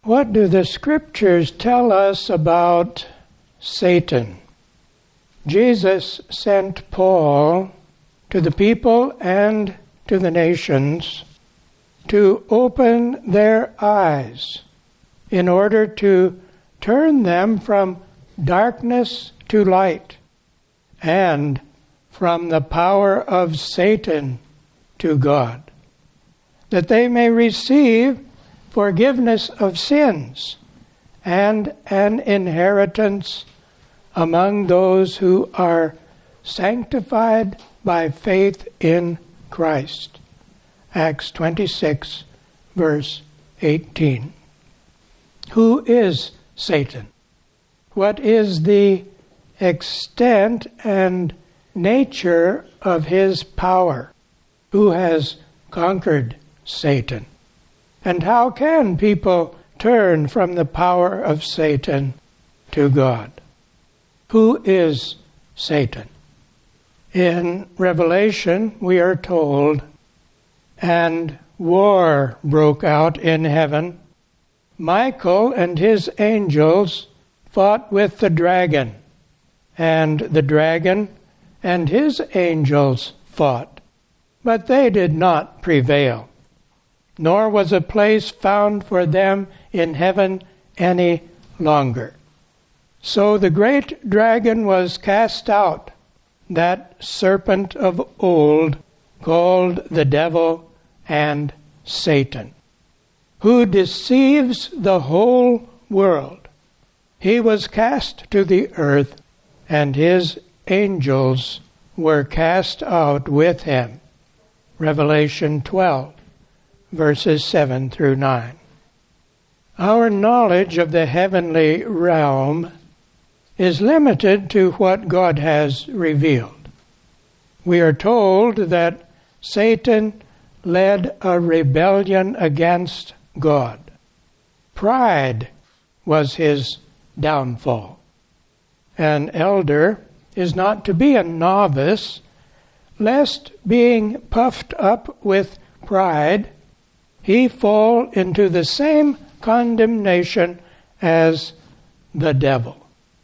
What do the Scriptures tell us about Satan? Jesus sent Paul to the people and to the nations to open their eyes in order to turn them from darkness to light and from the power of Satan to God, that they may receive forgiveness of sins and an inheritance among those who are sanctified by faith in Christ. Acts 26, verse 18. Who is Satan? What is the extent and nature of his power? Who has conquered Satan? And how can people turn from the power of Satan to God? Who is Satan? In Revelation, we are told, "And war broke out in heaven. Michael and his angels fought with the dragon, and the dragon and his angels fought, but they did not prevail, nor was a place found for them in heaven any longer. So the great dragon was cast out, that serpent of old, called the devil and Satan, who deceives the whole world. He was cast to the earth, and his angels were cast out with him." Revelation 12, verses 7 through 9. Our knowledge of the heavenly realm is limited to what God has revealed. We are told that Satan led a rebellion against God. Pride was his downfall. An elder is not to be a novice, lest being puffed up with pride, he fall into the same condemnation as the devil.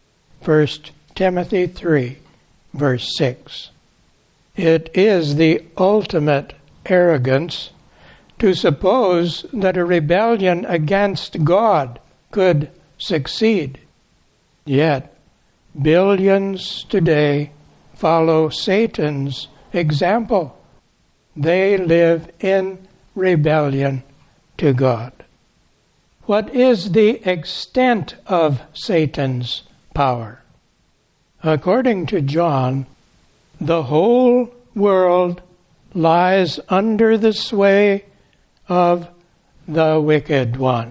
1 Timothy 3, verse 6. It is the ultimate arrogance to suppose that a rebellion against God could succeed. Yet, billions today follow Satan's example. They live in rebellion to God. What is the extent of Satan's power? According to John, the whole world lies under the sway of the wicked one.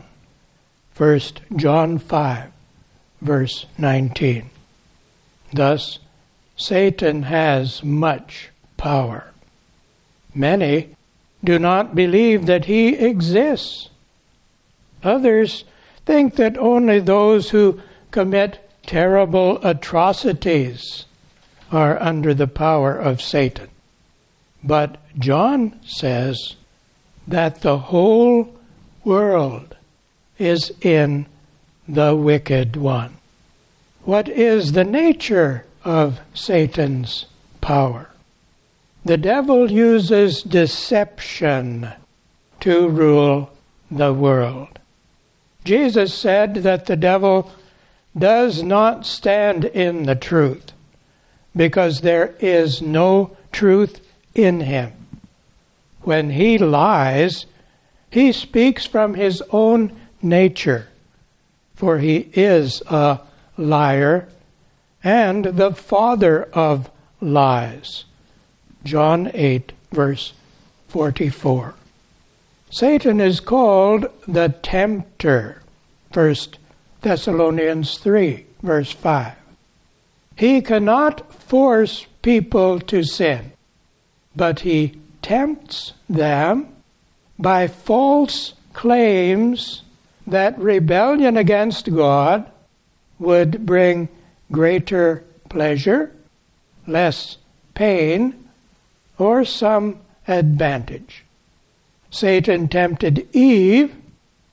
1 John 5, verse 19. Thus, Satan has much power. Many do not believe that he exists. Others think that only those who commit terrible atrocities are under the power of Satan. But John says that the whole world is in the wicked one. What is the nature of Satan's power? The devil uses deception to rule the world. Jesus said that the devil does not stand in the truth, because there is no truth in him. When he lies, he speaks from his own nature, for he is a liar and the father of lies. John 8, verse 44. Satan is called the tempter. 1 Thessalonians 3, verse 5. He cannot force people to sin, but he tempts them by false claims that rebellion against God would bring greater pleasure, less pain, or some advantage. Satan tempted Eve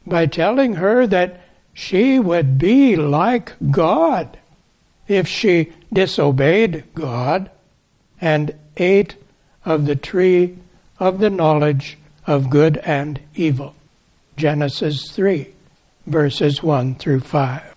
by telling her that she would be like God if she disobeyed God and ate of the tree of the knowledge of good and evil. Genesis 3, verses 1 through 5.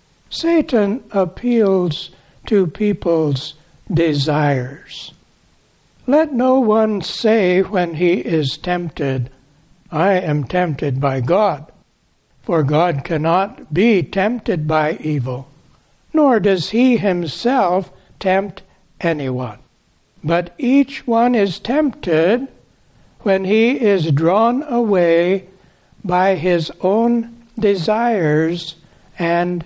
Satan appeals to people's desires. Let no one say when he is tempted, I am tempted by God. For God cannot be tempted by evil, nor does he himself tempt anyone. But each one is tempted when he is drawn away by his own desires and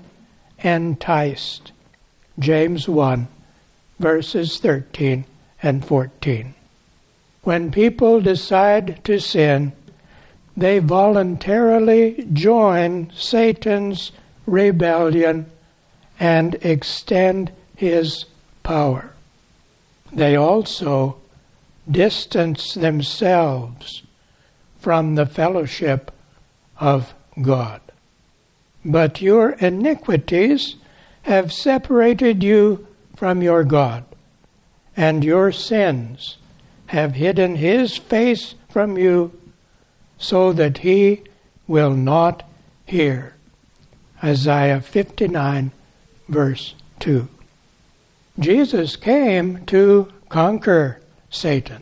enticed. James 1, verses 13 and 14. When people decide to sin, they voluntarily join Satan's rebellion and extend his power. They also distance themselves from the fellowship of God. But your iniquities have separated you from your God, and your sins have hidden his face from you, so that he will not hear. Isaiah 59, verse 2. Jesus came to conquer Satan.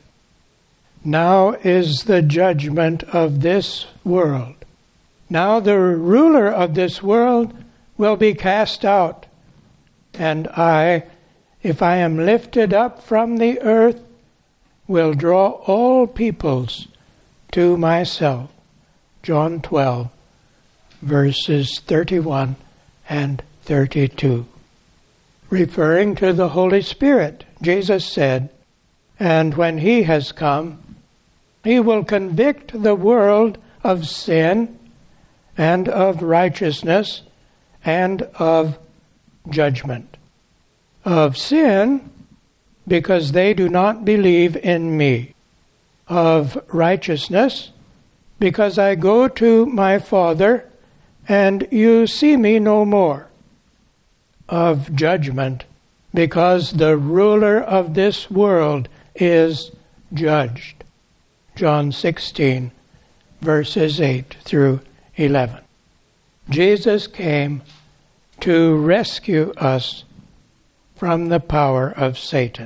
Now is the judgment of this world. Now the ruler of this world will be cast out, and I, if I am lifted up from the earth, will draw all peoples to myself. John 12, verses 31 and 32. Referring to the Holy Spirit, Jesus said, and when he has come, he will convict the world of sin and of righteousness and of judgment. Of sin, because they do not believe in me. Of righteousness, because I go to my Father, and you see me no more. Of judgment, because the ruler of this world is judged. John 16, verses 8 through 11. Jesus came to rescue us from the power of Satan.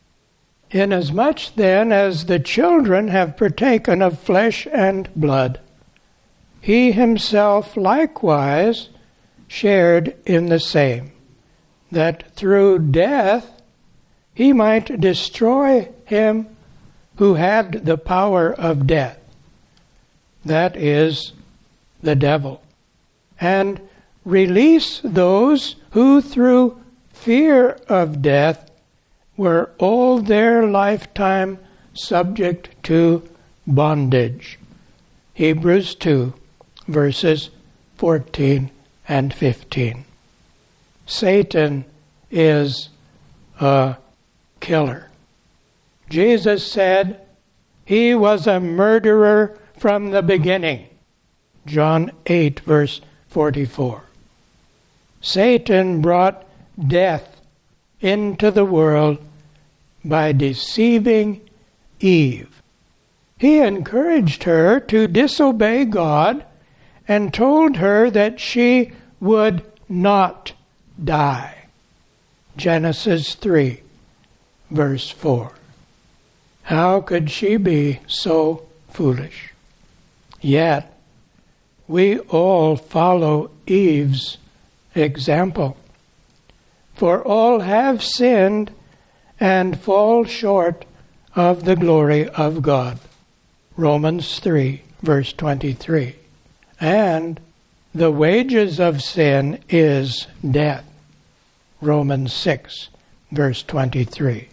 Inasmuch then as the children have partaken of flesh and blood, he himself likewise shared in the same, that through death he might destroy him who had the power of death, that is, the devil, and release those who through fear of death were all their lifetime subject to bondage. Hebrews 2, verses 14 and 15. Satan is a killer. Jesus said he was a murderer from the beginning. John 8, verse 44. Satan brought death into the world by deceiving Eve. He encouraged her to disobey God and told her that she would not die. Genesis 3, verse 4. How could she be so foolish? Yet, we all follow Eve's example. For all have sinned and fall short of the glory of God. Romans 3, verse 23. And the wages of sin is death. Romans 6, verse 23.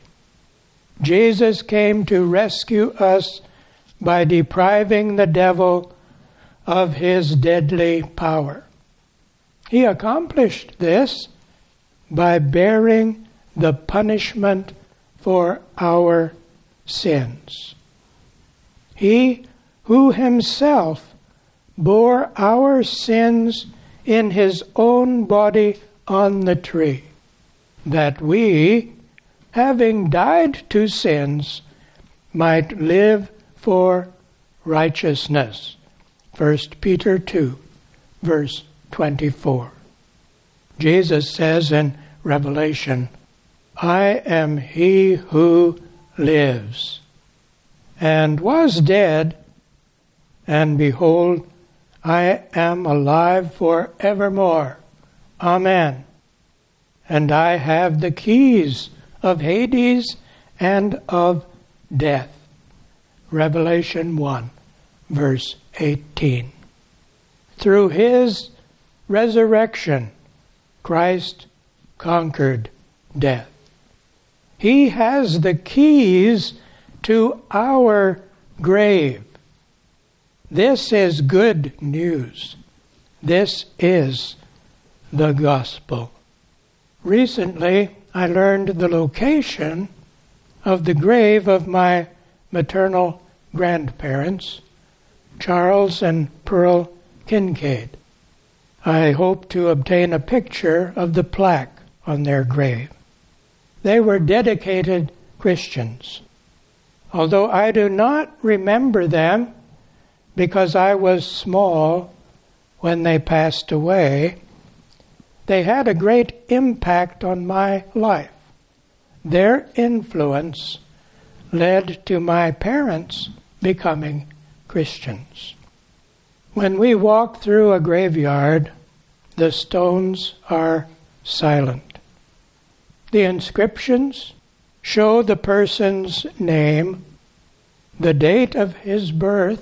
Jesus came to rescue us by depriving the devil of his deadly power. He accomplished this by bearing the punishment for our sins. He who himself bore our sins in his own body on the tree, that we, having died to sins, might live for righteousness. 1 Peter 2, verse 24. Jesus says in Revelation, I am he who lives, and was dead, and behold, I am alive forevermore. Amen. And I have the keys of Hades and of death. Revelation 1, verse 18. Through his resurrection, Christ conquered death. He has the keys to our grave. This is good news. This is the gospel. Recently, I learned the location of the grave of my maternal grandparents, Charles and Pearl Kincaid. I hope to obtain a picture of the plaque on their grave. They were dedicated Christians. Although I do not remember them because I was small when they passed away, they had a great impact on my life. Their influence led to my parents becoming Christians. When we walk through a graveyard, the stones are silent. The inscriptions show the person's name, the date of his birth,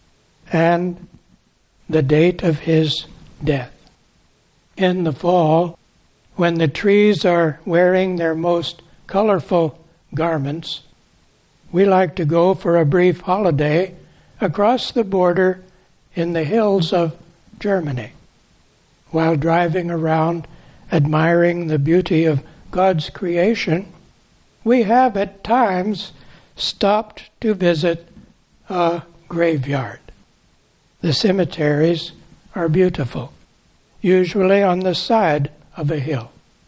and the date of his death. In the fall, when the trees are wearing their most colorful garments, we like to go for a brief holiday across the border in the hills of Germany. While driving around admiring the beauty of God's creation, we have at times stopped to visit a graveyard. The cemeteries are beautiful, usually on the side of a hill.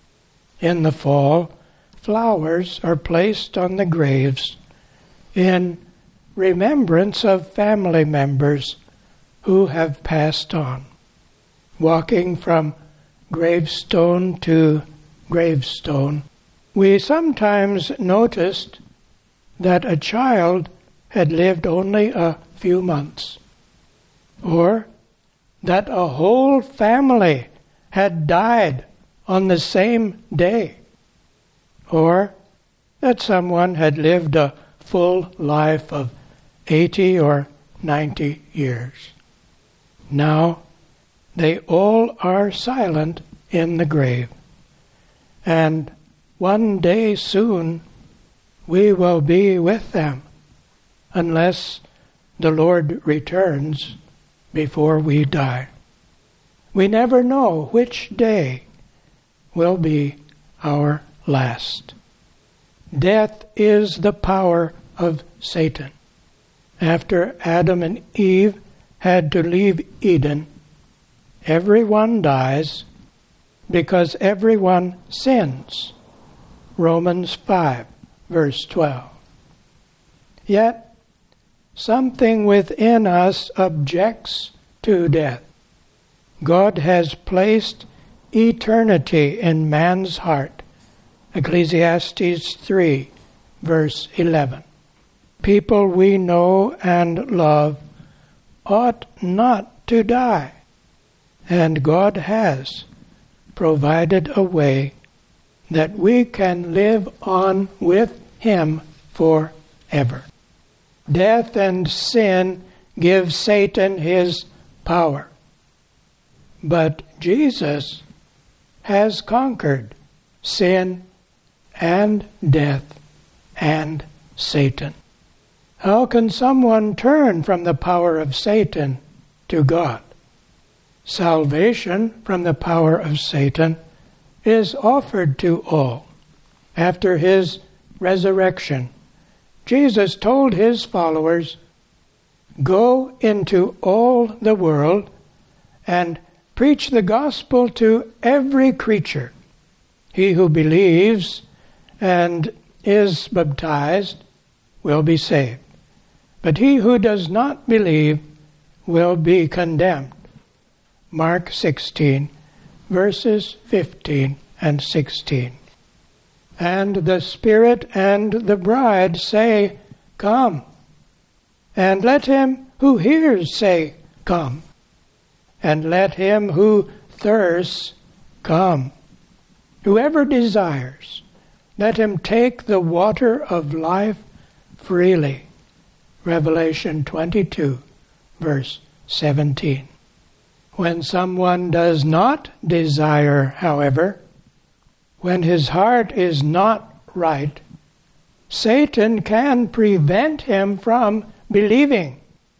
In the fall, flowers are placed on the graves in remembrance of family members who have passed on. Walking from gravestone to gravestone, we sometimes noticed that a child had lived only a few months, or that a whole family had died on the same day, or that someone had lived a full life of 80 or 90 years. Now, they all are silent in the grave, and one day soon we will be with them, unless the Lord returns before we die. We never know which day will be our last. Death is the power of Satan. After Adam and Eve had to leave Eden, everyone dies because everyone sins. Romans 5, verse 12. Yet, something within us objects to death. God has placed eternity in man's heart. Ecclesiastes 3, verse 11. People we know and love ought not to die, and God has provided a way that we can live on with Him forever. Death and sin give Satan his power, but Jesus has conquered sin and death and Satan. How can someone turn from the power of Satan to God? Salvation from the power of Satan is offered to all. After his resurrection, Jesus told his followers, Go into all the world and preach the gospel to every creature. He who believes and is baptized will be saved, but he who does not believe will be condemned. Mark 16, verses 15 and 16. And the Spirit and the bride say, Come. And let him who hears say, Come. And let him who thirsts come. Whoever desires, let him take the water of life freely. Revelation 22, verse 17. When someone does not desire, however, when his heart is not right, Satan can prevent him from believing.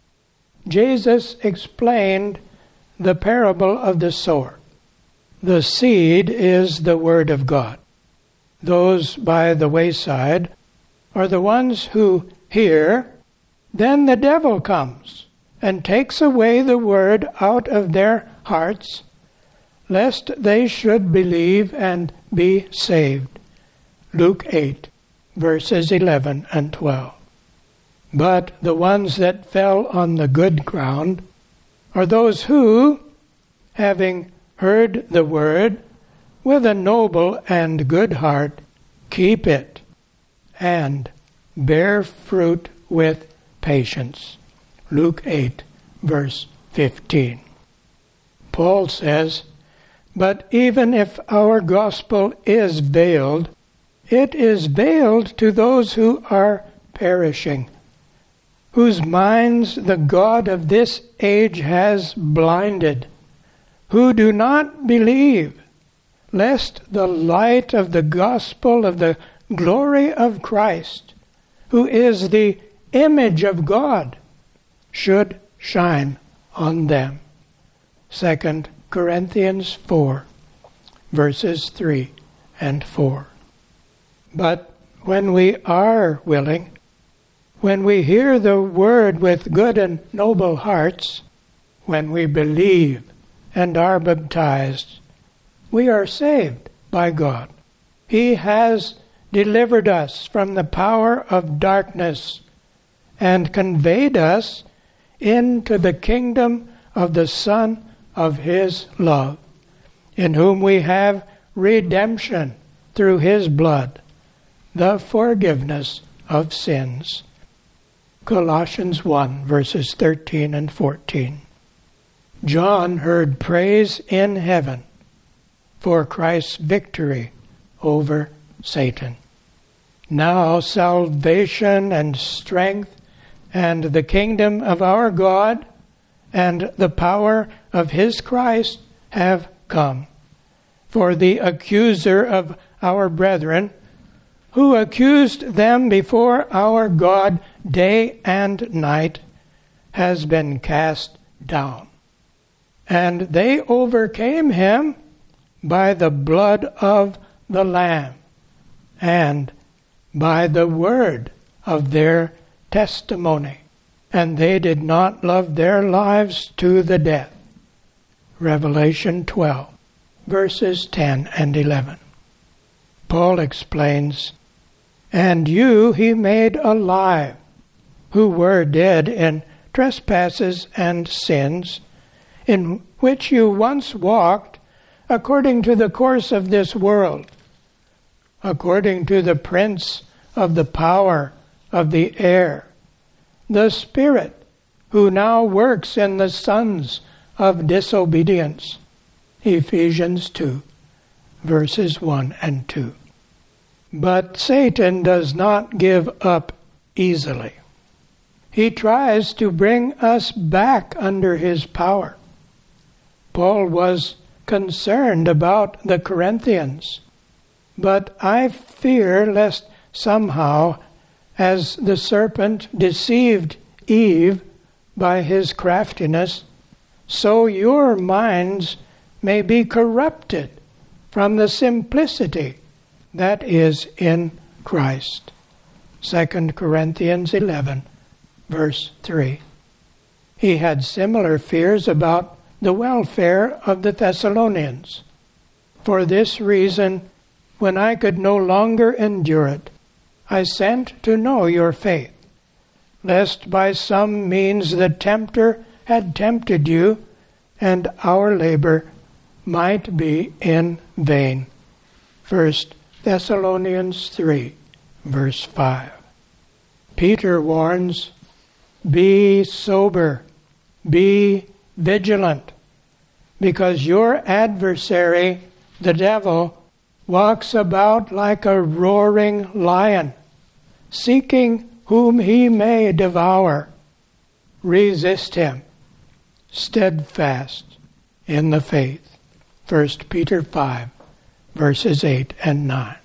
Jesus explained the parable of the sower. The seed is the Word of God. Those by the wayside are the ones who hear. Then the devil comes and takes away the word out of their hearts, lest they should believe and be saved. Luke 8, verses 11 and 12. But the ones that fell on the good ground are those who, having heard the word, with a noble and good heart, keep it, and bear fruit with patience. Luke 8, verse 15. Paul says, But even if our gospel is veiled, it is veiled to those who are perishing, whose minds the God of this age has blinded, who do not believe, lest the light of the gospel of the glory of Christ, who is the image of God, should shine on them. 2 Corinthians 4, verses 3 and 4. But when we are willing, when we hear the word with good and noble hearts, when we believe and are baptized, we are saved by God. He has delivered us from the power of darkness and conveyed us into the kingdom of the Son of His love, in whom we have redemption through His blood, the forgiveness of sins. Colossians 1, verses 13 and 14. John heard praise in heaven for Christ's victory over Satan. Now salvation and strength and the kingdom of our God and the power of His Christ have come. For the accuser of our brethren, who accused them before our God day and night, has been cast down. And they overcame him by the blood of the Lamb and by the word of their testimony, and they did not love their lives to the death. Revelation 12, verses 10 and 11. Paul explains, And you He made alive, who were dead in trespasses and sins, in which you once walked according to the course of this world, according to the prince of the power of the air, the Spirit who now works in the sons of disobedience. Ephesians 2, verses 1 and 2. But Satan does not give up easily. He tries to bring us back under his power. Paul was concerned about the Corinthians, but I fear lest somehow, as the serpent deceived Eve by his craftiness, so your minds may be corrupted from the simplicity that is in Christ. 2 Corinthians 11, verse 3. He had similar fears about the welfare of the Thessalonians. For this reason, when I could no longer endure it, I sent to know your faith, lest by some means the tempter had tempted you, and our labor might be in vain. 1 Thessalonians 3, verse 5. Peter warns, be sober, be vigilant, because your adversary, the devil, walks about like a roaring lion, seeking whom he may devour. Resist him, steadfast in the faith. 1 Peter 5, verses 8 and 9.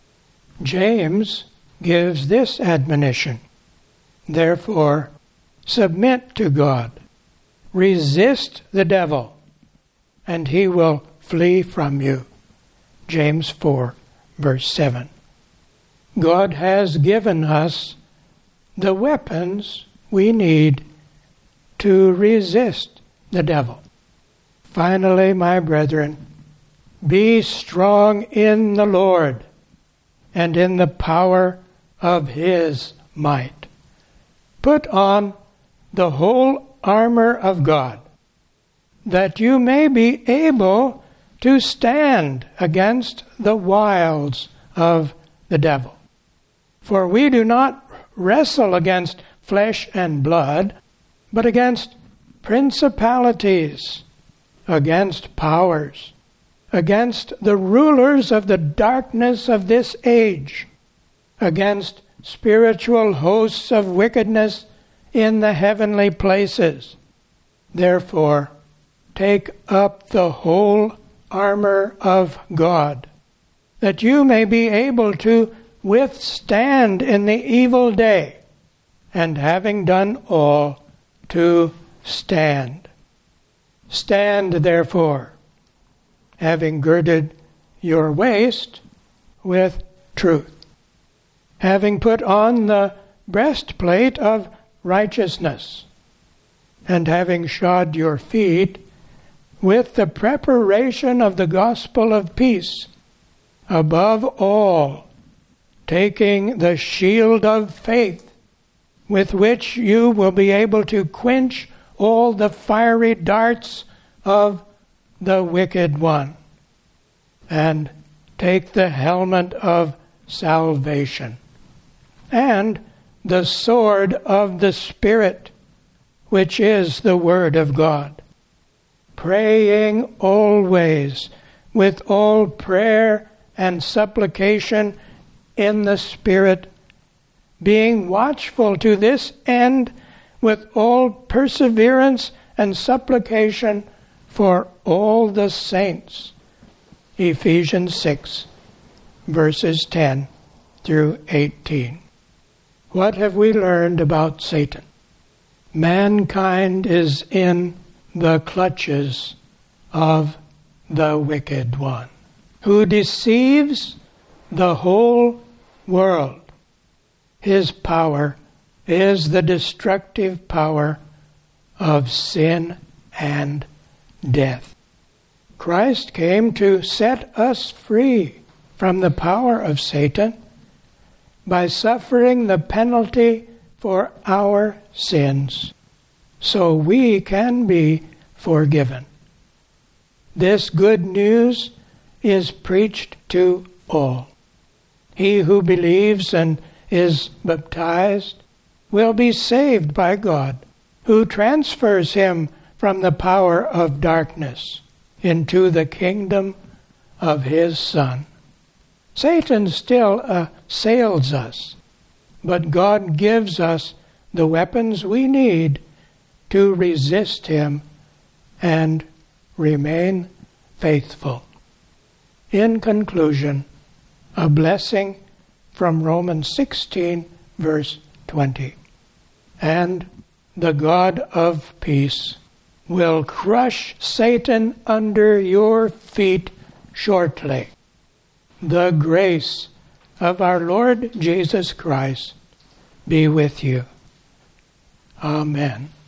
James gives this admonition. Therefore, submit to God. Resist the devil, and he will flee from you. James 4, verse 7. God has given us the weapons we need to resist the devil. Finally, my brethren, be strong in the Lord and in the power of his might. Put on the whole armor of God, that you may be able to stand against the wiles of the devil. For we do not wrestle against flesh and blood, but against principalities, against powers, against the rulers of the darkness of this age, against spiritual hosts of wickedness in the heavenly places. Therefore, take up the whole armor of God, that you may be able to withstand in the evil day, and having done all, to stand. Stand, therefore, having girded your waist with truth, having put on the breastplate of righteousness, and having shod your feet with the preparation of the gospel of peace, above all, taking the shield of faith, with which you will be able to quench all the fiery darts of the wicked one, and take the helmet of salvation, and the sword of the Spirit, which is the Word of God, praying always with all prayer and supplication in the Spirit, being watchful to this end with all perseverance and supplication for all the saints. Ephesians 6, verses 10 through 18. What have we learned about Satan? Mankind is in the clutches of the wicked one, who deceives the whole world. His power is the destructive power of sin and death. Christ came to set us free from the power of Satan by suffering the penalty for our sins, so we can be forgiven. This good news is preached to all. He who believes and is baptized will be saved by God, who transfers him from the power of darkness into the kingdom of his Son. Satan still assails us, but God gives us the weapons we need to resist him and remain faithful. In conclusion, a blessing from Romans 16, verse 20. And the God of peace will crush Satan under your feet shortly. The grace of our Lord Jesus Christ be with you. Amen.